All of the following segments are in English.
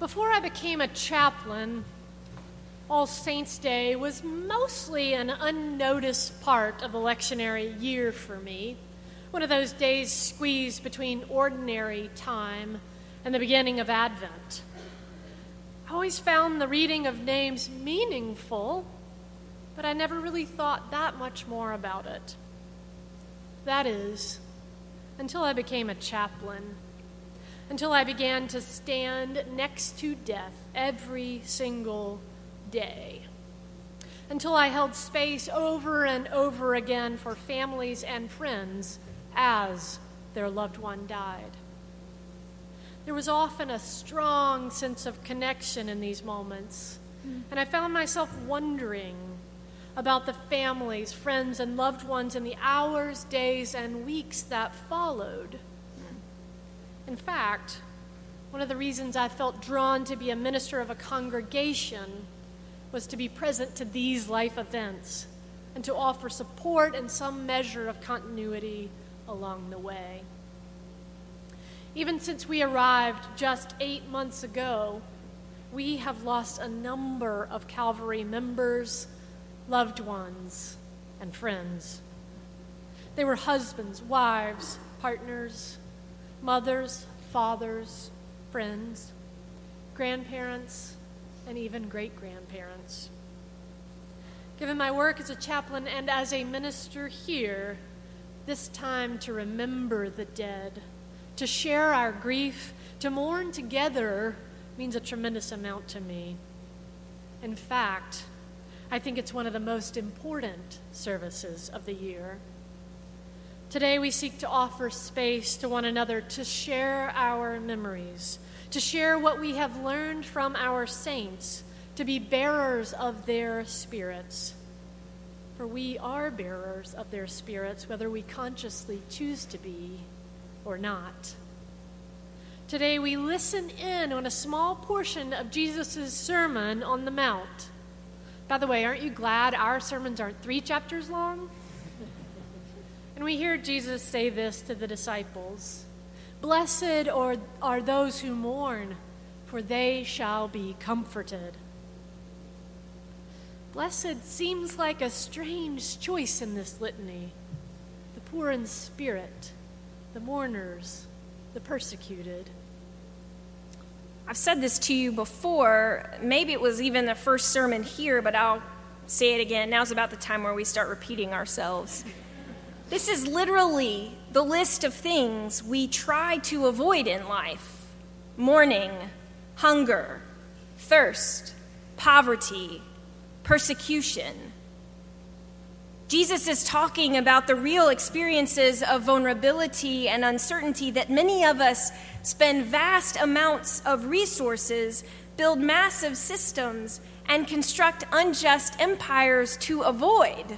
Before I became a chaplain, All Saints' Day was mostly an unnoticed part of the lectionary year for me, one of those days squeezed between ordinary time and the beginning of Advent. I always found the reading of names meaningful, but I never really thought that much more about it. That is, until I became a chaplain, until I began to stand next to death every single day, until I held space over and over again for families and friends as their loved one died. There was often a strong sense of connection in these moments, and I found myself wondering about the families, friends, and loved ones in the hours, days, and weeks that followed. In fact, one of the reasons I felt drawn to be a minister of a congregation was to be present to these life events and to offer support and some measure of continuity along the way. Even since we arrived just 8 months ago, we have lost a number of Calvary members, loved ones, and friends. They were husbands, wives, partners, mothers, fathers, friends, grandparents, and even great-grandparents. Given my work as a chaplain and as a minister here, this time to remember the dead, to share our grief, to mourn together means a tremendous amount to me. In fact, I think it's one of the most important services of the year. Today we seek to offer space to one another to share our memories, to share what we have learned from our saints, to be bearers of their spirits. For we are bearers of their spirits, whether we consciously choose to be or not. Today we listen in on a small portion of Jesus' Sermon on the Mount. By the way, aren't you glad our sermons aren't 3 chapters long? And we hear Jesus say this to the disciples: "Blessed are those who mourn, for they shall be comforted." Blessed seems like a strange choice in this litany. The poor in spirit, the mourners, the persecuted. I've said this to you before. Maybe it was even the first sermon here, but I'll say it again. Now's about the time where we start repeating ourselves. This is literally the list of things we try to avoid in life: mourning, hunger, thirst, poverty, persecution. Jesus is talking about the real experiences of vulnerability and uncertainty that many of us spend vast amounts of resources, build massive systems, and construct unjust empires to avoid.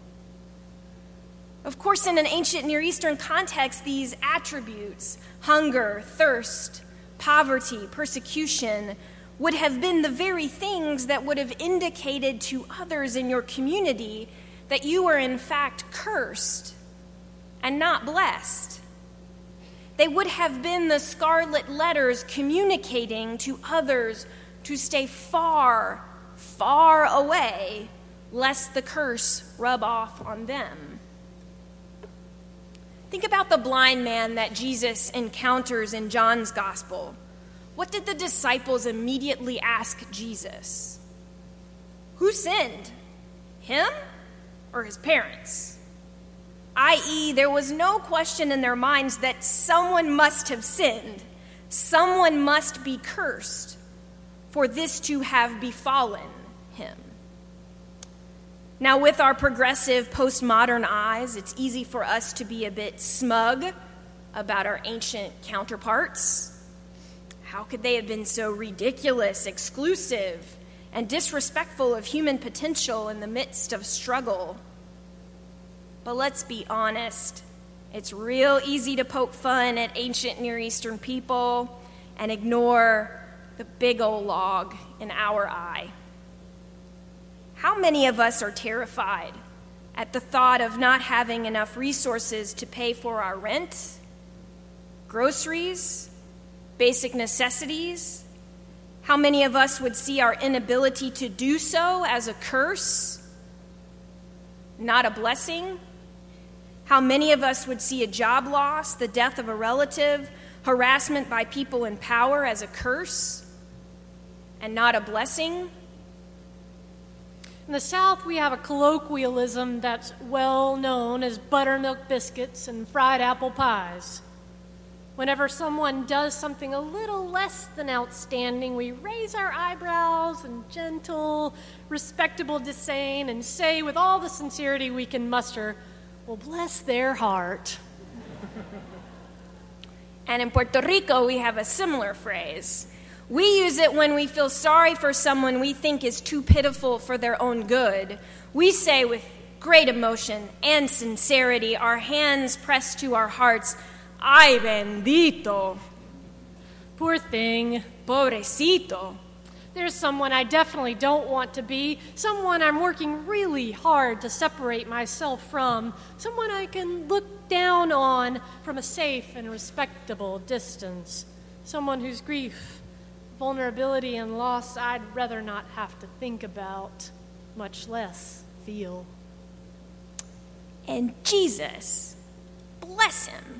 Of course, in an ancient Near Eastern context, these attributes, hunger, thirst, poverty, persecution, would have been the very things that would have indicated to others in your community that you were in fact cursed and not blessed. They would have been the scarlet letters communicating to others to stay far, far away, lest the curse rub off on them. Think about the blind man that Jesus encounters in John's gospel. What did the disciples immediately ask Jesus? Who sinned, him or his parents? I.e., there was no question in their minds that someone must have sinned, someone must be cursed for this to have befallen him. Now, with our progressive postmodern eyes, it's easy for us to be a bit smug about our ancient counterparts. How could they have been so ridiculous, exclusive, and disrespectful of human potential in the midst of struggle? But let's be honest, it's real easy to poke fun at ancient Near Eastern people and ignore the big old log in our eye. How many of us are terrified at the thought of not having enough resources to pay for our rent, groceries, basic necessities? How many of us would see our inability to do so as a curse, not a blessing? How many of us would see a job loss, the death of a relative, harassment by people in power as a curse and not a blessing? In the South, we have a colloquialism that's well known as buttermilk biscuits and fried apple pies. Whenever someone does something a little less than outstanding, we raise our eyebrows in gentle, respectable disdain and say with all the sincerity we can muster, well, bless their heart. And in Puerto Rico, we have a similar phrase. We use it when we feel sorry for someone we think is too pitiful for their own good. We say with great emotion and sincerity, our hands pressed to our hearts, ay bendito. Poor thing. Pobrecito. There's someone I definitely don't want to be, someone I'm working really hard to separate myself from, someone I can look down on from a safe and respectable distance, someone whose grief, vulnerability, and loss I'd rather not have to think about, much less feel. And Jesus, bless him,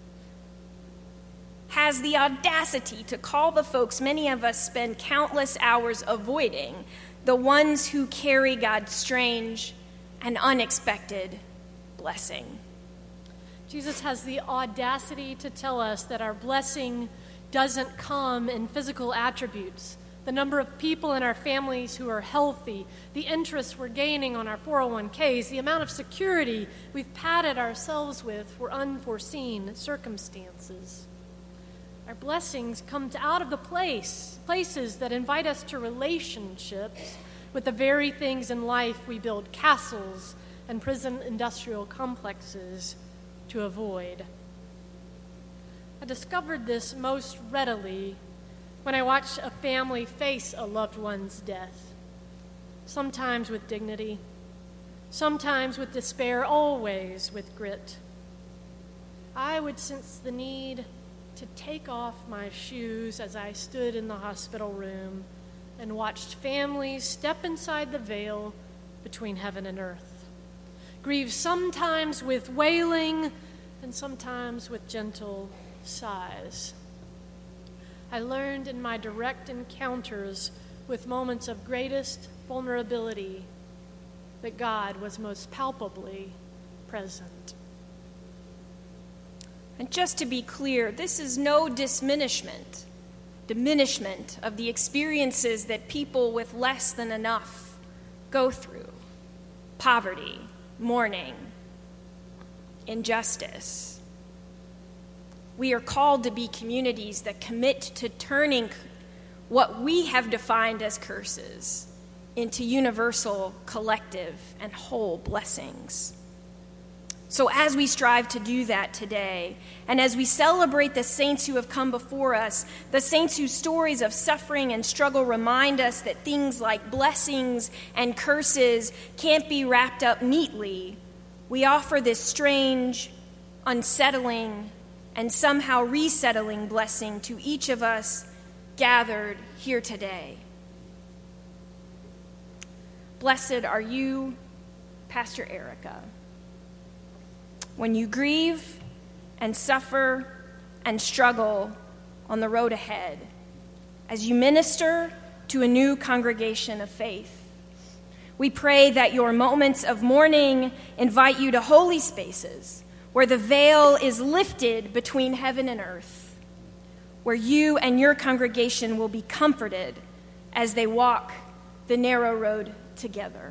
has the audacity to call the folks many of us spend countless hours avoiding, the ones who carry God's strange and unexpected blessing. Jesus has the audacity to tell us that our blessing doesn't come in physical attributes, the number of people in our families who are healthy, the interest we're gaining on our 401ks, the amount of security we've padded ourselves with for unforeseen circumstances. Our blessings come out of the places that invite us to relationships with the very things in life we build castles and prison industrial complexes to avoid. I discovered this most readily when I watched a family face a loved one's death, sometimes with dignity, sometimes with despair, always with grit. I would sense the need to take off my shoes as I stood in the hospital room and watched families step inside the veil between heaven and earth, grieve sometimes with wailing and sometimes with gentle sighs. I learned in my direct encounters with moments of greatest vulnerability that God was most palpably present. And just to be clear, this is no diminishment of the experiences that people with less than enough go through: poverty, mourning, injustice. We are called to be communities that commit to turning what we have defined as curses into universal, collective, and whole blessings. So as we strive to do that today, and as we celebrate the saints who have come before us, the saints whose stories of suffering and struggle remind us that things like blessings and curses can't be wrapped up neatly, we offer this strange, unsettling, and somehow resettling blessing to each of us gathered here today. Blessed are you, Pastor Erica, when you grieve and suffer and struggle on the road ahead, as you minister to a new congregation of faith. We pray that your moments of mourning invite you to holy spaces where the veil is lifted between heaven and earth, where you and your congregation will be comforted as they walk the narrow road together.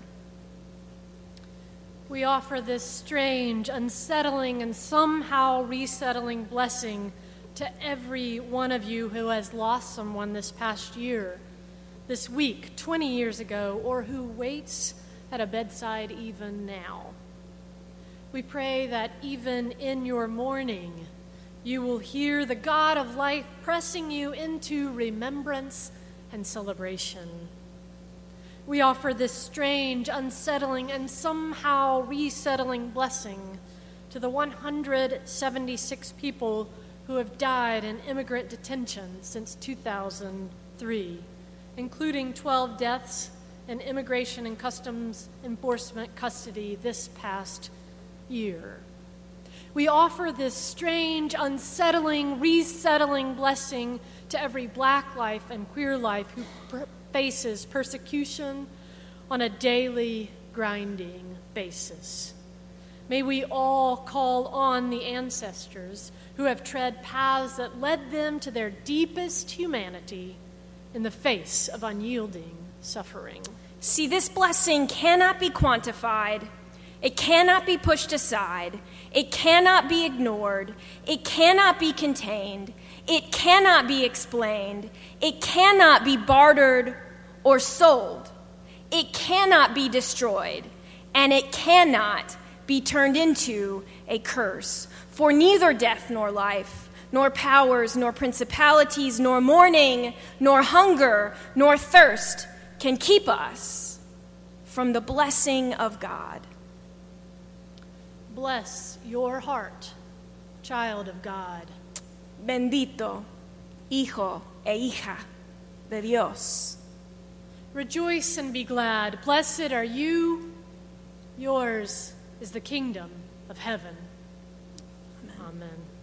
We offer this strange, unsettling, and somehow resettling blessing to every one of you who has lost someone this past year, this week, 20 years ago, or who waits at a bedside even now. We pray that even in your mourning, you will hear the God of life pressing you into remembrance and celebration. We offer this strange, unsettling, and somehow resettling blessing to the 176 people who have died in immigrant detention since 2003, including 12 deaths in Immigration and Customs Enforcement custody this past year. We offer this strange, unsettling, resettling blessing to every Black life and queer life who faces persecution on a daily, grinding basis. May we all call on the ancestors who have tread paths that led them to their deepest humanity in the face of unyielding suffering. See, this blessing cannot be quantified. It cannot be pushed aside. It cannot be ignored. It cannot be contained. It cannot be explained. It cannot be bartered or sold. It cannot be destroyed. And it cannot be turned into a curse. For neither death nor life, nor powers, nor principalities, nor mourning, nor hunger, nor thirst can keep us from the blessing of God. Bless your heart, child of God. Bendito, hijo e hija de Dios. Rejoice and be glad. Blessed are you. Yours is the kingdom of heaven. Amen.